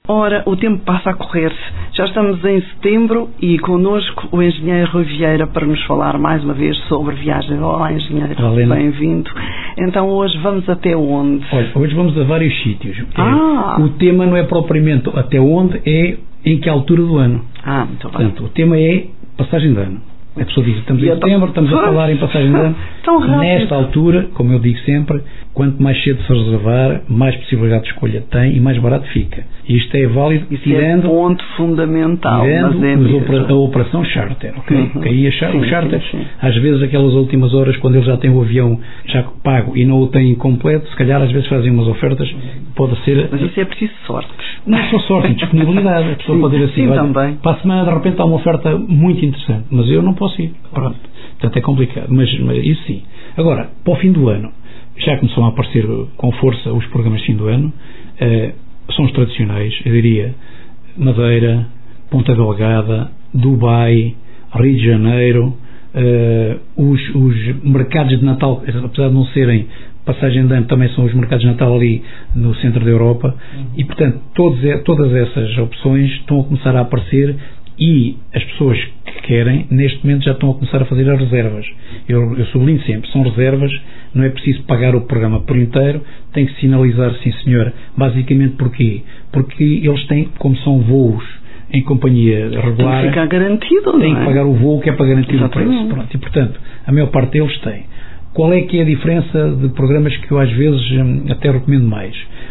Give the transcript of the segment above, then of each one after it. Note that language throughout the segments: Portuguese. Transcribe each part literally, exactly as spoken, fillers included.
Ora, o tempo passa a correr. Já estamos em setembro e connosco o engenheiro Rui Vieira para nos falar mais uma vez sobre viagens. Olá, engenheiro. Bem-vindo. Então, hoje vamos até onde? Olha, hoje vamos a vários sítios. Ah. É, o tema não é propriamente até onde, é em que altura do ano. Ah, muito bem. Portanto, o tema é passagem de ano. A pessoa diz, estamos em setembro, estamos a falar em passagem de ano. Tão rápido. Nesta altura, como eu digo sempre, quanto mais cedo se reservar, mais possibilidade de escolha tem e mais barato fica. Isto é válido Isso tirando, é ponto fundamental. tirando Mas é opera, a operação charter. Okay? Uhum. Porque aí a char, sim, o charter, sim, sim. às vezes aquelas últimas horas, quando eles já têm o avião já pago e não o têm completo, se calhar às vezes fazem umas ofertas, pode ser... Mas isso é preciso sorte. Não é só sorte, disponibilidade. A pessoa sim, pode dizer assim, sim, olha, também. para a semana de repente há uma oferta muito interessante, mas eu não posso ir. Pronto. Portanto, é complicado, mas, mas isso sim. Agora, para o fim do ano, já começam a aparecer com força os programas de fim do ano, eh, são os tradicionais, eu diria Madeira, Ponta Delgada, Dubai, Rio de Janeiro, eh, os, os mercados de Natal, apesar de não serem passagem de ano, também são os mercados de Natal ali no centro da Europa, uhum. E portanto todos, todas essas opções estão a começar a aparecer e as pessoas que querem, neste momento já estão a começar a fazer as reservas. Eu, eu sublinho sempre, são reservas, não é preciso pagar o programa por inteiro, tem que sinalizar, sim senhor, basicamente porquê? Porque eles têm, como são voos em companhia regular, tem que ficar garantido, tem não é? que pagar o voo que é para garantir Exatamente. o preço. Pronto. E portanto, a maior parte deles tem. Qual é que é a diferença de programas que eu às vezes até recomendo mais?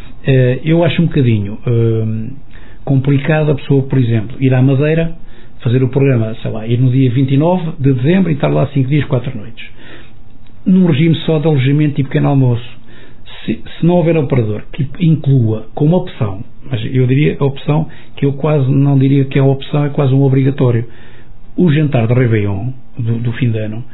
Eu acho um bocadinho complicado a pessoa, por exemplo, ir à Madeira, fazer o programa, sei lá, ir no dia vinte e nove de dezembro e estar lá cinco dias, quatro noites. Num regime só de alojamento e pequeno almoço. Se, se não houver operador que inclua como opção, mas eu diria a opção que eu quase não diria que é uma opção, é quase um obrigatório, o jantar de Réveillon, do, do fim de ano.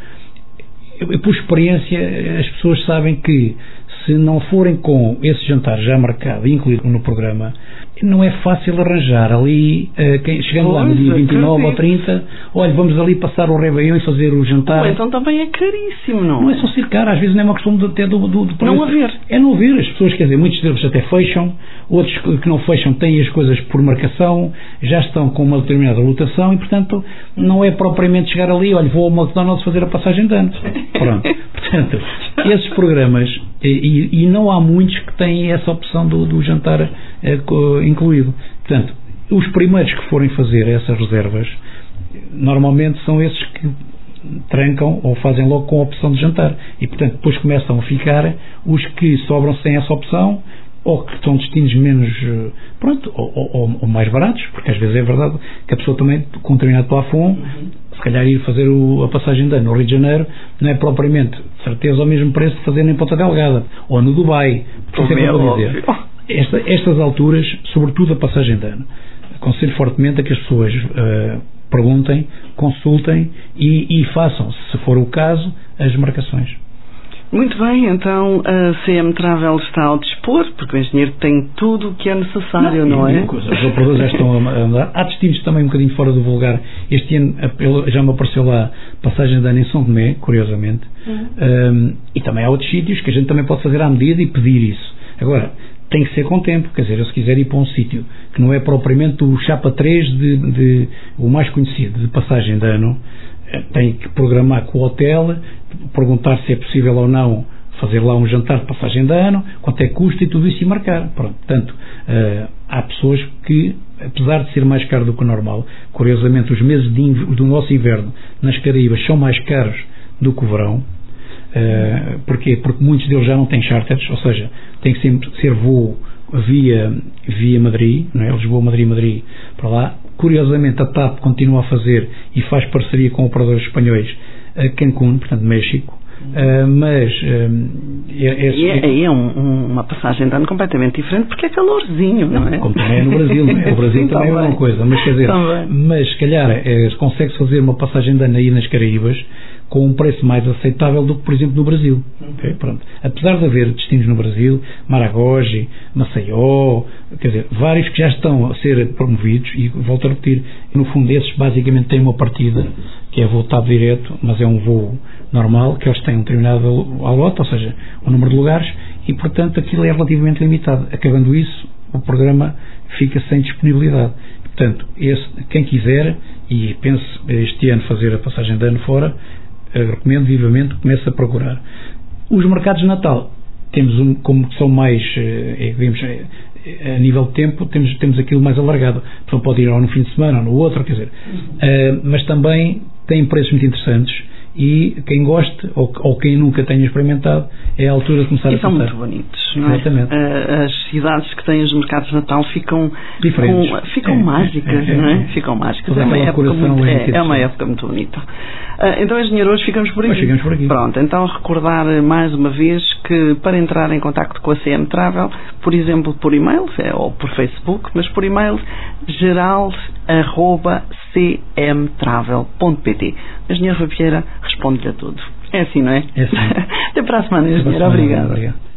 Eu, por experiência, as pessoas sabem que se não forem com esse jantar já marcado e incluído no programa, não é fácil arranjar ali, uh, quem, chegando pois, lá no dia vinte e nove ou trinta, olha, vamos ali passar o Réveillon e fazer o jantar. Ou então também é caríssimo, não Não é só ser caro, às vezes não é uma questão de, até do, do, do não haver. É não haver, as pessoas, quer dizer, muitos deles até fecham, outros que não fecham têm as coisas por marcação, já estão com uma determinada lotação e, portanto, não é propriamente chegar ali, olha, vou ao McDonald's fazer a passagem de ano. Pronto. Portanto, esses programas, e, e não há muitos que têm essa opção do, do jantar eh, incluído. Portanto, os primeiros que forem fazer essas reservas, normalmente são esses que trancam ou fazem logo com a opção de jantar. E, portanto, depois começam a ficar os que sobram sem essa opção, ou que são destinos menos, pronto, ou, ou, ou mais baratos, porque às vezes é verdade que a pessoa também, com um determinado plafond, uhum. se calhar ir fazer o, a passagem de ano no Rio de Janeiro, não é propriamente, de certeza, ao mesmo preço de fazer em Ponta Delgada, ou no Dubai, porque é vou dizer. Esta, estas alturas, sobretudo a passagem de ano, aconselho fortemente a que as pessoas uh, perguntem, consultem e, e façam, se for o caso, as marcações. Muito bem, então a C M Travel está ao dispor, porque o engenheiro tem tudo o que é necessário, não, não é? Coisa, os operadores já estão a andar. Há destinos também um bocadinho fora do vulgar. Este ano já me apareceu lá passagem de ano em São Tomé, curiosamente, uhum. um, e também há outros sítios que a gente também pode fazer à medida e pedir isso. Agora, tem que ser com tempo, quer dizer, eu se quiser ir para um sítio que não é propriamente o Chapa três, de, de, o mais conhecido de passagem de ano, tem que programar com o hotel, perguntar se é possível ou não fazer lá um jantar de passagem de ano, quanto é que custa e tudo isso e marcar. Pronto. Portanto, uh, há pessoas que, apesar de ser mais caro do que o normal, curiosamente os meses de inv- do nosso inverno nas Caraíbas são mais caros do que o verão. Uh, porquê? Porque muitos deles já não têm charters, ou seja, tem que sempre ser voo via, via Madrid, não é? Lisboa, Madrid, Madrid, para lá. Curiosamente a TAP continua a fazer e faz parceria com operadores espanhóis a Cancún, portanto México, uh, mas uh, é, é, e é, é um, um, uma passagem de ano completamente diferente porque é calorzinho, não, não é? Como também é no Brasil, não é? O Brasil também é uma coisa, mas quer dizer, mas se calhar é, consegue fazer uma passagem de ano aí nas Caraíbas com um preço mais aceitável do que, por exemplo, no Brasil. Okay? Pronto. Apesar de haver destinos no Brasil, Maragogi, Maceió, quer dizer, vários que já estão a ser promovidos, e volto a repetir, no fundo esses basicamente têm uma partida que é voltado direto, mas é um voo normal, que eles têm um determinado lote, ou seja, o número de lugares, e portanto aquilo é relativamente limitado. Acabando isso, o programa fica sem disponibilidade. Portanto, esse, quem quiser e pense este ano fazer a passagem de ano fora, recomendo vivamente que comece a procurar. Os mercados de Natal, temos um, como são mais, é, digamos, é, a nível de tempo, temos, temos aquilo mais alargado. A pessoa pode ir ou no fim de semana ou no outro, quer dizer, uh, mas também tem preços muito interessantes e quem goste ou, ou quem nunca tenha experimentado é a altura de começar e a pensar. E são muito bonitos, não é? Exatamente. As cidades que têm os mercados de Natal ficam diferentes, com, ficam é, mágicas, é, é, não é? é. Ficam mágicas. É uma, época muito, é, é, é uma época muito bonita. Uh, então, engenheiro, hoje ficamos por aqui. Hoje ficamos por aqui. Pronto, então recordar mais uma vez que para entrar em contacto com a C M Travel, por exemplo, por e-mail, é, ou por Facebook, mas por e-mail, geral arroba c m travel ponto p t. O engenheiro Rui Vieira responde-lhe a tudo. É assim, não é? É assim. Até para a semana, engenheiro. Obrigado.